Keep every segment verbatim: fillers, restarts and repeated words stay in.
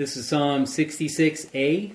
This is Psalm sixty-six A.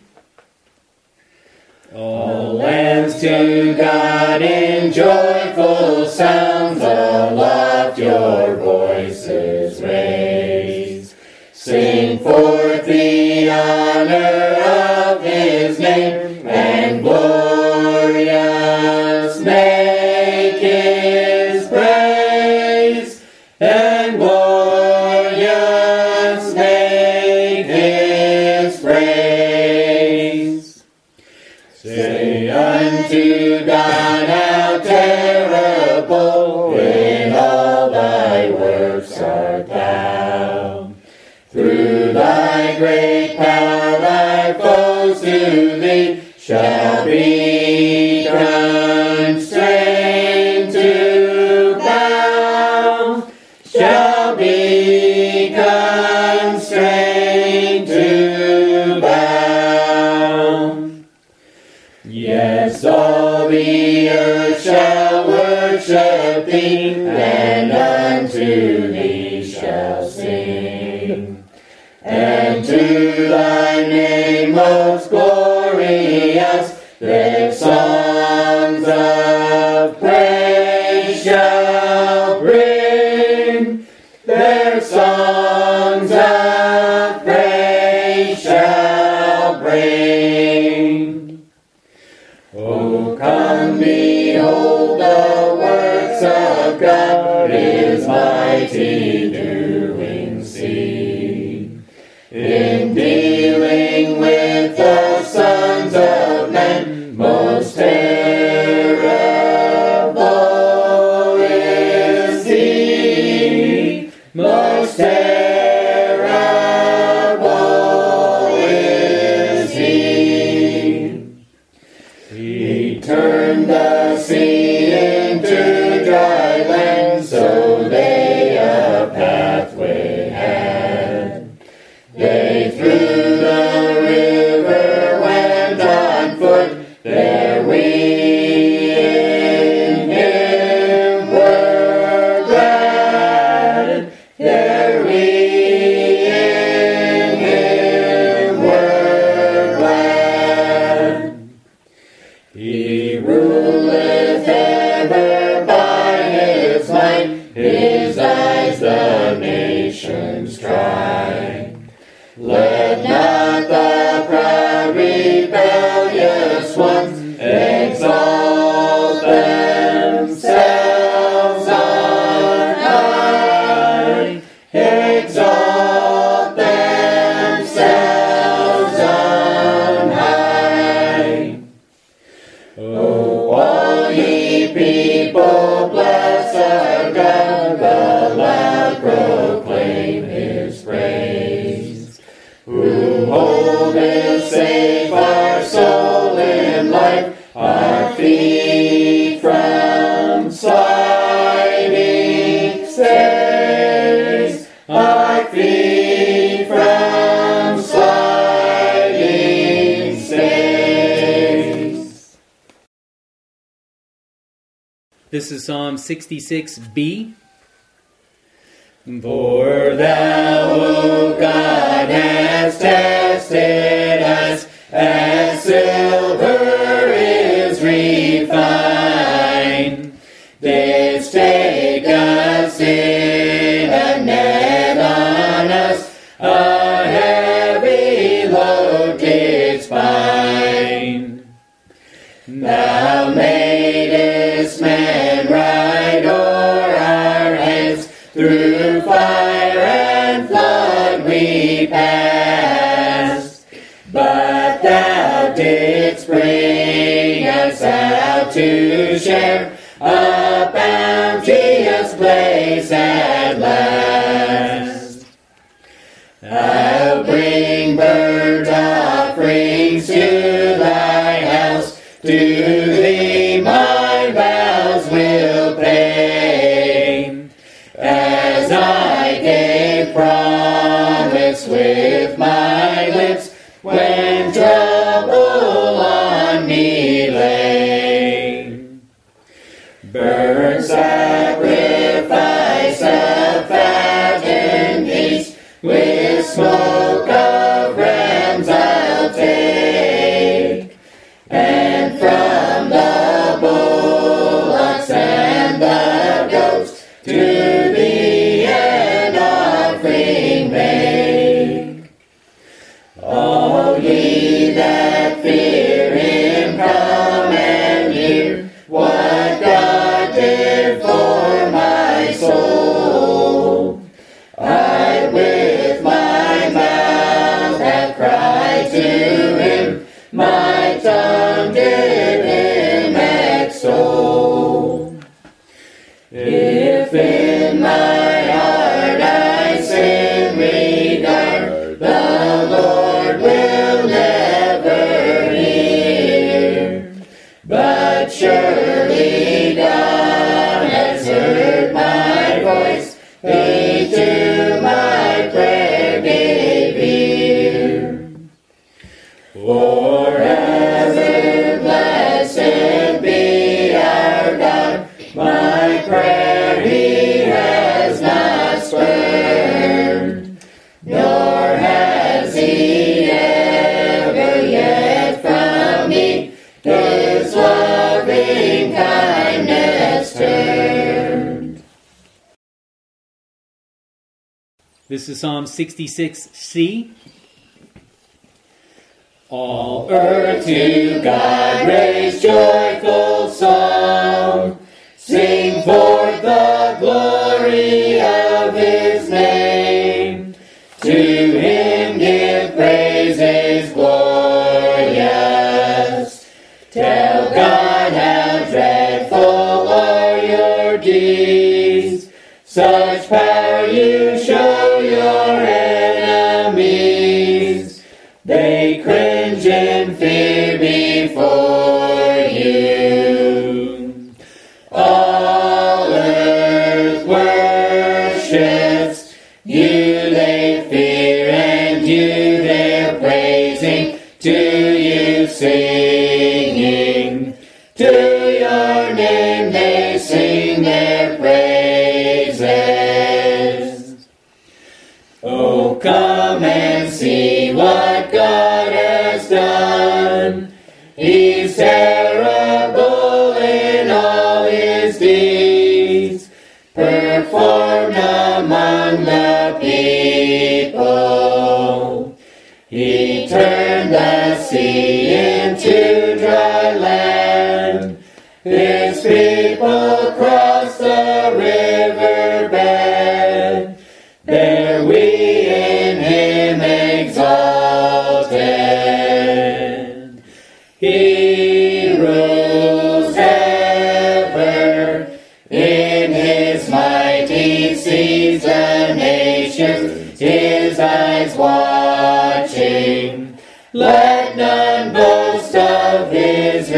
All lands to God in joyful sounds, aloft your voices raise. Sing forth the honor of His name, and glorious make His praise, and glorious make His praise. Say unto God, how terrible in all thy works art thou. Through thy great power thy foes to thee shall be constrained to bow, shall be constrained to bow. Yes, all the earth shall worship thee, and unto thee shall sing. And to thy name most glorious their songs of praise shall bring, their songs of praise shall bring. Oh, come behold the works of God, His mighty doing see. In dealing with the sons of men, most terrible is He, most terrible is He. He turned the sea into dry land, so they a pathway had. They through the river went on foot, there we in Him were glad, there we in Him were glad. He ruleth ever by His might, His eyes the nations try. Let not the proud rebellious ones exalt themselves on high, exalt themselves on high. O all ye people, bless our God, the loud proclaim His praise. Who holdeth safe our soul in life, our feet from sliding stays, our feet from sliding stays. This is Psalm sixty-six B. For thou, O God, hast tested us as silver is refined. Didst take us in a net on us, a heavy load didst bind. Thou madest man ride o'er our heads, through fire and flood we passed, but thou didst bring us out to share a bounteous place at last. I'll bring burnt offerings to thy house, to thee my vows will pay, as I gave promise with my lips, when trouble on me lay. Burnt sacrifice of fattened peace, with smoke of This is Psalm sixty-six C. All earth to God raise joyful song. Sing forth the glory of His name. To Him give praises glorious. Tell God how dreadful are your deeds. Such power you show your enemies. They cringe in fear before you. All earth worships you, they fear, and you they're praising. To you singing, to your name they sing their praises. Oh, come and see what God has done. He's terrible in all His deeds, performed among the people. He turned the sea into dry land. His people crossed the river bed. There we in Him exalted. He rules ever. In His might He sees the nations, His eyes watching. Let none boast of His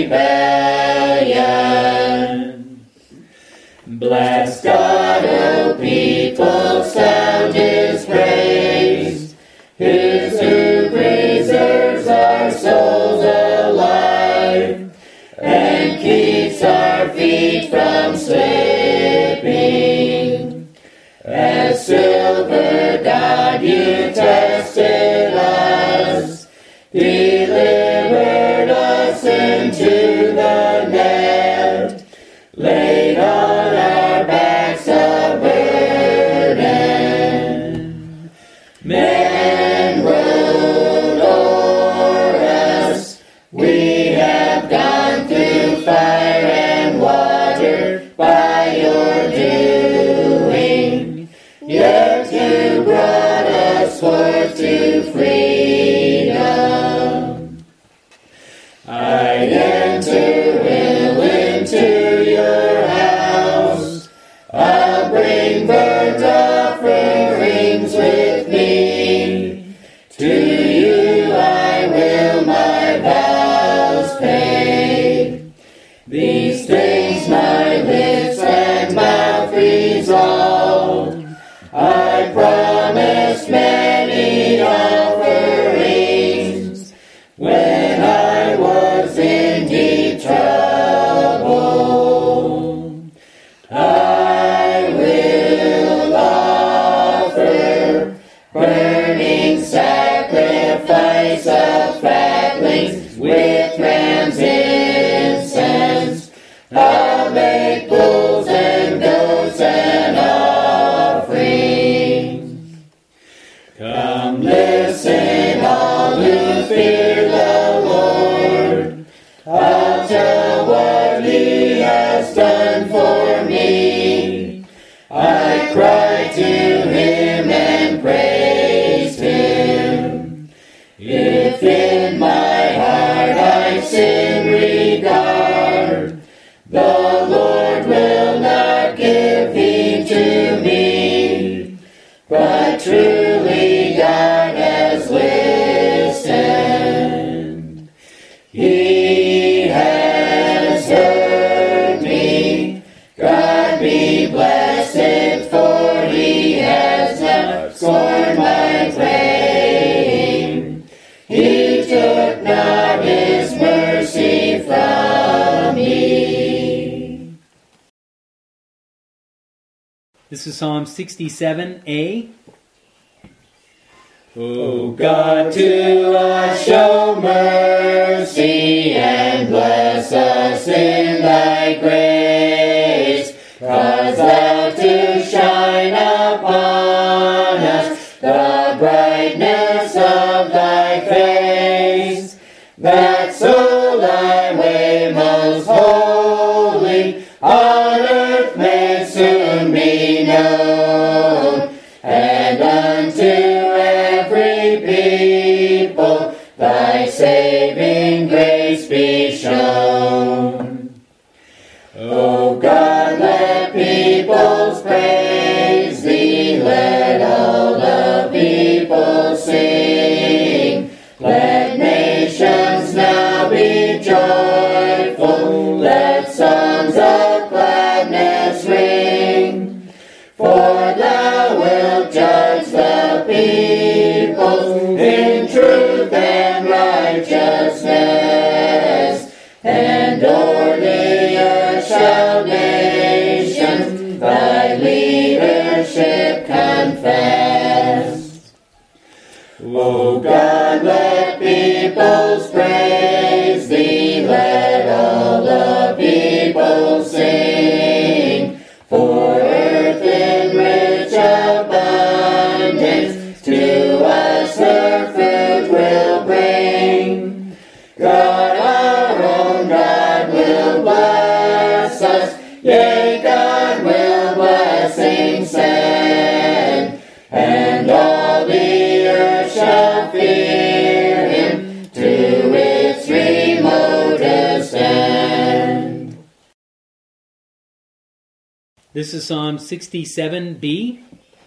rebellion. Bless God, O people, sound His praise. His who preserves our souls alive, and keeps our feet from slipping. As silver, God, you tested us, delivered us into the net, laid on our backs a burden. Men rode o'er us, we have gone through fire and water by your doing, yet you brought us forth to freedom. I enter will into your house. I'll bring burnt offerings with me. To you I will my vows pay. These things my lips and mouth resolve. I promised many offerings when I was in deep trouble. I will offer burning sacrifice of fatlings with ram's incense. I'll make bulls and goats and offerings. Come listen, all who fear the Lord. I'll tell what He has done for me. I cry to Him and praise Him. If in my heart I sin regard, the Lord will not give heed to me. But truly God has listened. He has heard me. God be blessed, for He has not scorned my praying. He took not His mercy from me. This is Psalm sixty-seven A. O God, to us show mercy and bless us in Thy grace. Cause Thou to shine upon that so thy way most holy on earth may soon be known, and unto every people thy saving grace be shown. O God, let peoples praise thee, let all the people sing. Let nations now be joyful, let songs of gladness ring. For thou wilt judge the peoples in truth and righteousness, and o'er the earth shall nations thy leadership confess. O God, let peoples praise thee, let all the people sing. For earth in rich abundance to us her fruit will bring. God, our own God, will bless us, yea, God will blessing send, and all the earth shall fear him to its remotest end. This is Psalm sixty-seven B.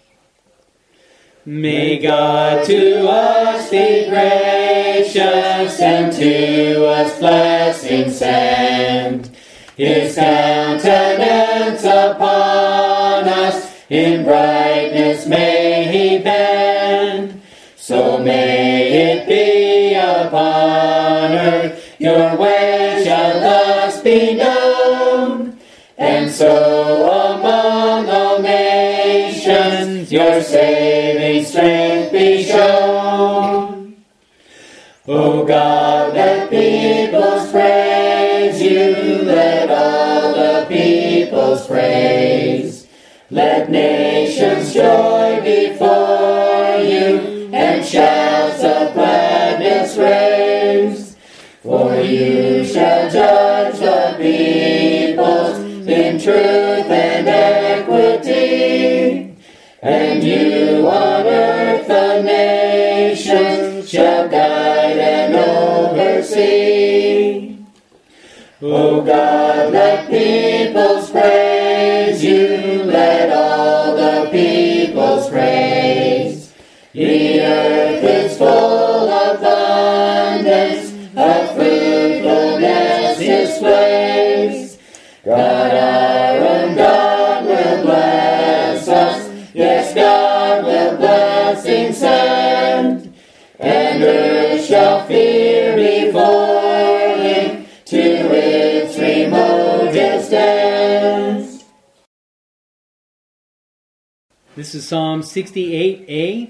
May God to us be gracious, and to us blessing send. His countenance upon us in brightness may he bend. So may it be upon earth, your way shall thus be known. And so among all nations your saving strength be shown. O God, let peoples praise you, let all the peoples praise. Let nations joy before you, and shouts of gladness raise. For you shall judge the peoples in truth and equity, and you on earth the nations shall guide and oversee. O God, let peoples praise you, let all the peoples praise. The earth is full of abundance, of fruitfulness displays. God, our own God, will bless us, yes, God will blessing send, and earth shall fear before him to its remotest ends. This is Psalm sixty-eight A.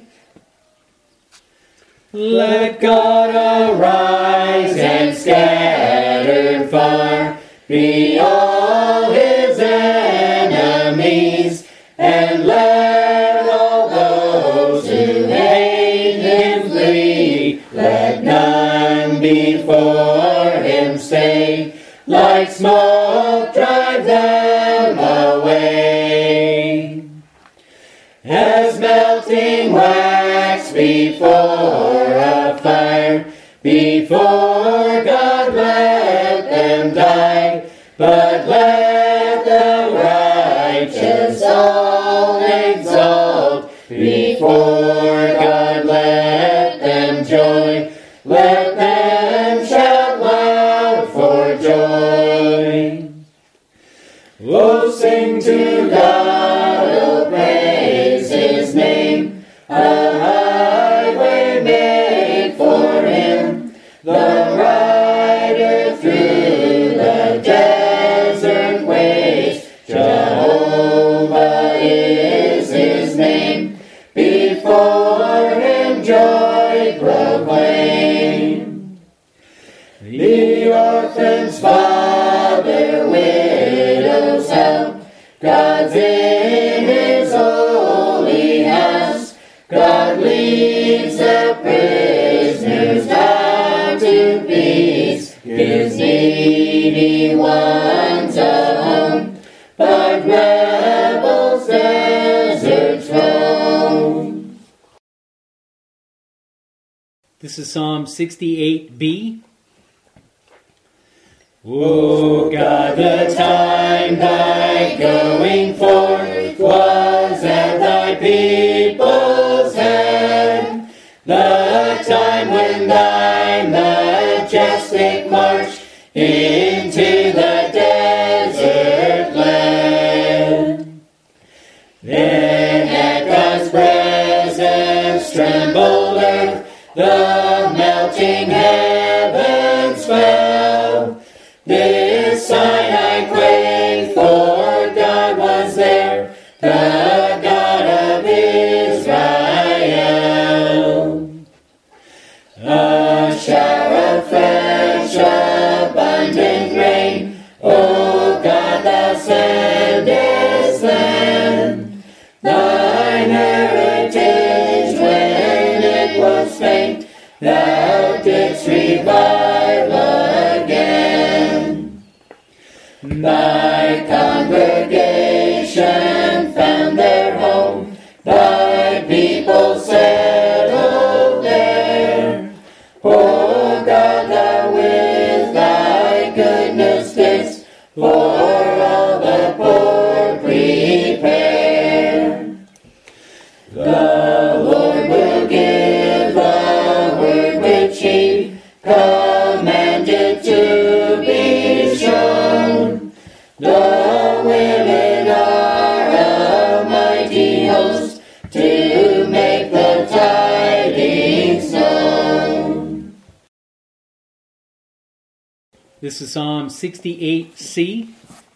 Let God arise and scatter far be all his enemies, and let all those who hate him flee. Let none before him stay, like smoke drive them away. As melting wax before a fire, before God let them die, but let the righteous all exalt. Before God let them joy, let them shout loud for joy. Oh, sing to God, oh, praise his name, a highway made for him, the rider through the desert ways. Jehovah is his name, before him joy proclaim. The orphan's father, widow's help, God's in his holy house. God leads the prisoners down to peace. gives needy ones a home, but rebels deserts roam. This is Psalm sixty-eight B. O God, the time thy going forth was at thy people's hand, the time when thy majestic march into the desert land. Then at God's presence trembled earth, the melting heavens fell. This sign I quake, for God was there, the God of Israel. A shower of fresh, abundant rain, O God, thou sendest them. Thine heritage, when it was faint, thou didst revive again. Thy congregation found their home, thy people settled there. O God, thou with thy goodness didst for all the poor prepare. The Lord will give the word which he commanded to be shown. The women are a mighty host to make the tidings known. This is Psalm sixty-eight C.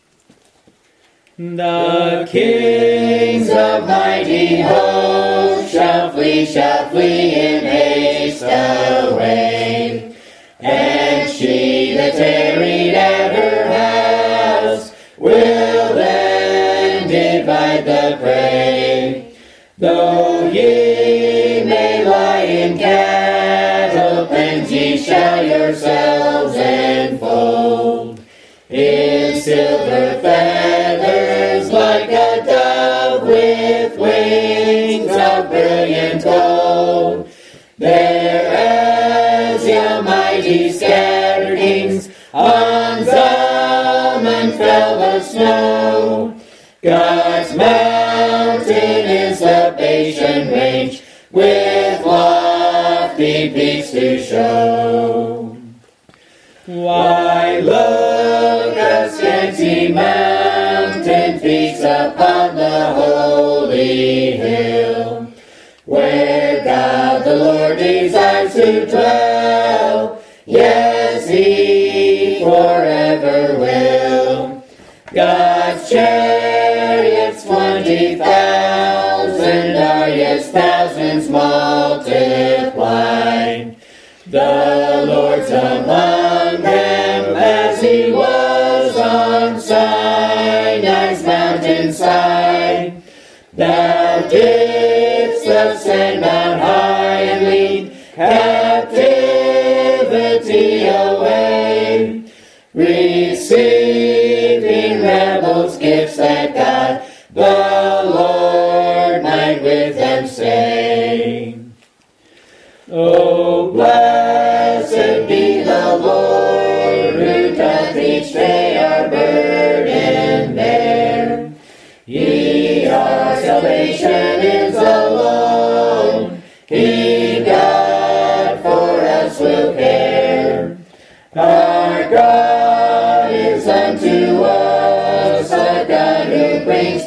The kings of mighty hosts shall flee, shall flee in haste away. And she that tarried at her house will then divide the prey. Though ye may lie in cattle pens, ye shall yourselves enfold in silver feathers, like a dove with wings of brilliant gold. There as your mighty scattered kings on Zalman fell the snow. God's mountain is the Bashan range, with lofty peaks to show. Why look a scanty mountain peaks upon the holy hill, where God the Lord desires to dwell? Yes, he forever will. God's chariots twenty thousand are, yes, thousands multiplied. The Lord's among them as he was on Sinai's mountainside. Thou didst ascend Mount high and lead captivity away, receiving rebels gifts that God the Lord might with them say. Oh, blessed be the Lord, who doth each day our burden bear. Ye our salvation is alone, he God for us will care. Our God is unto us a God who brings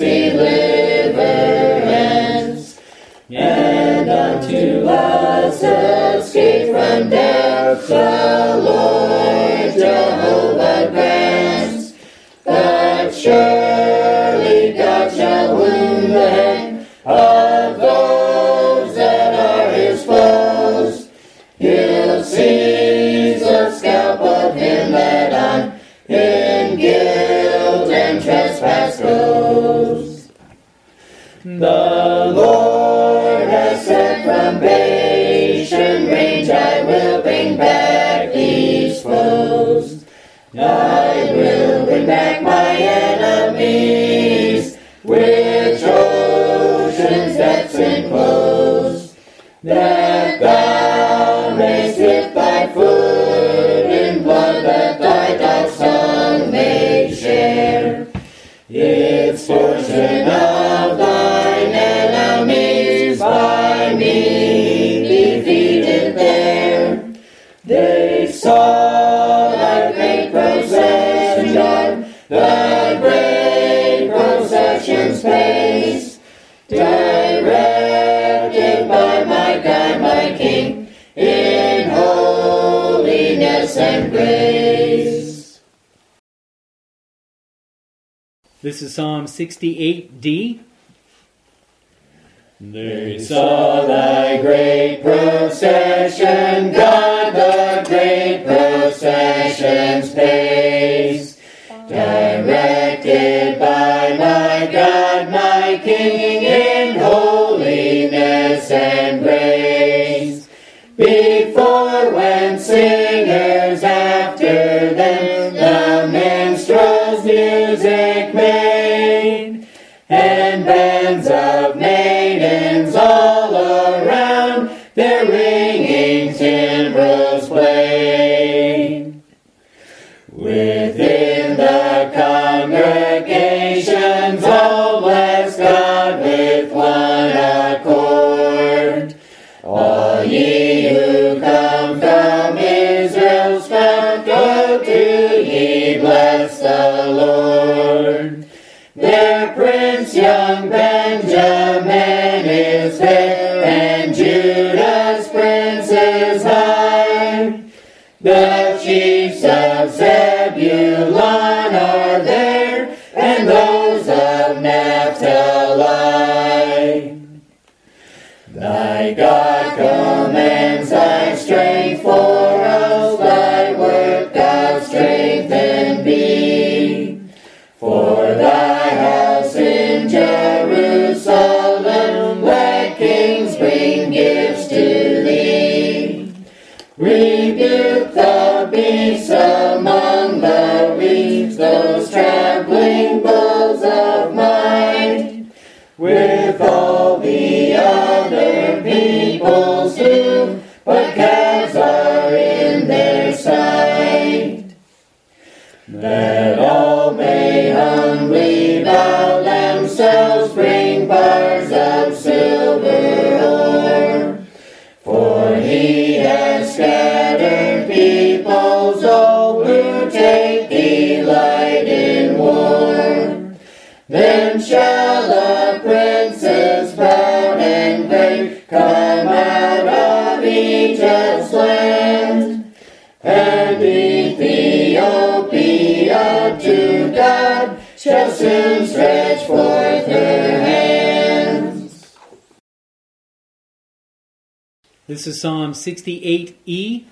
deliverance, and unto us escape from death the Lord Jehovah grants. But surely God shall wound the head of those that are his foes. He'll seize the scalp of him that on in guilt and trespass goes. The Lord has said, from Bashan range I will bring back these foes. thy food in blood that thy dog's tongue may share. Its portion of thine enemies by me defeated there. They saw thy great procession, the great procession's pace, directed by my God, my King, in holiness and grace. This is Psalm sixty-eight D. They saw thy great procession, God, the great procession's pace, directed by my God, my King, in holiness and grace. Before went singers, after them the minstrels music made, and bands of maidens all around their ringing timbrels played. Within the congregations all bless God with one accord. All ye who come from Israel's fount, go to ye bless the Lord. Their prince, young Benjamin, is there, and Judah's prince is high. The chiefs of Zebulun are there, and those of Naphtali. Thy God commends thy strength for us, thy work doth strengthen thee. For thy house in Jerusalem, let kings bring gifts to thee. Rebuke the beasts among the weeds, those trampling bulls of might, with all the other peoples who but calves are in their sight. That all may humbly bow themselves, bring bars of silver ore. For he has scattered peoples all who take delight in war. Then shall the princes proud and great come out of Egypt's land, and Ethiopia to God shall soon stretch forth her hands. This is Psalm sixty-eight E.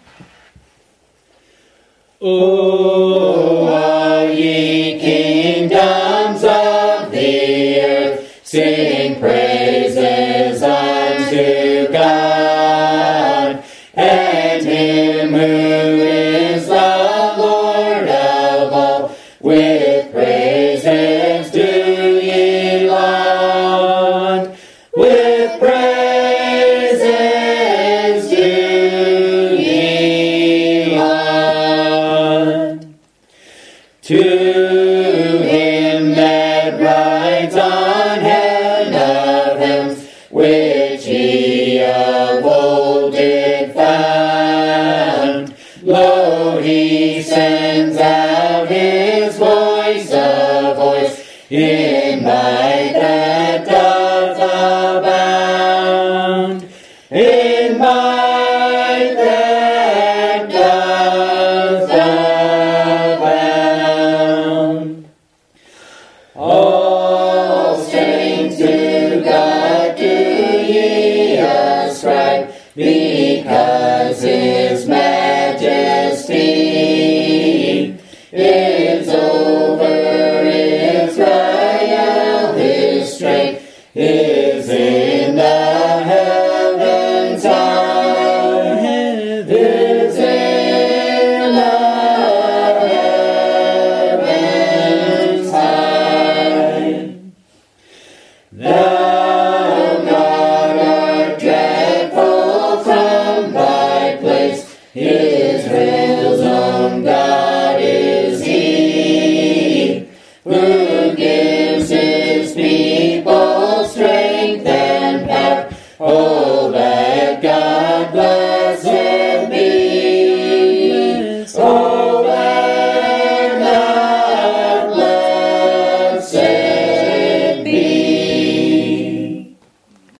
O all ye kingdoms of the earth, sing praises unto God, and him who is the Lord of all, with praises do ye laud, with praises do ye laud. To him that rides on heaven of heavens, which he of old did found, lo, he sends out his voice, a voice in might that doth abound, in might that doth abound. All strength to God do ye ascribe, because his majesty is over Israel, his strength is in the heavens high, is in the heavens high. Thou, God, art dreadful from thy place, true.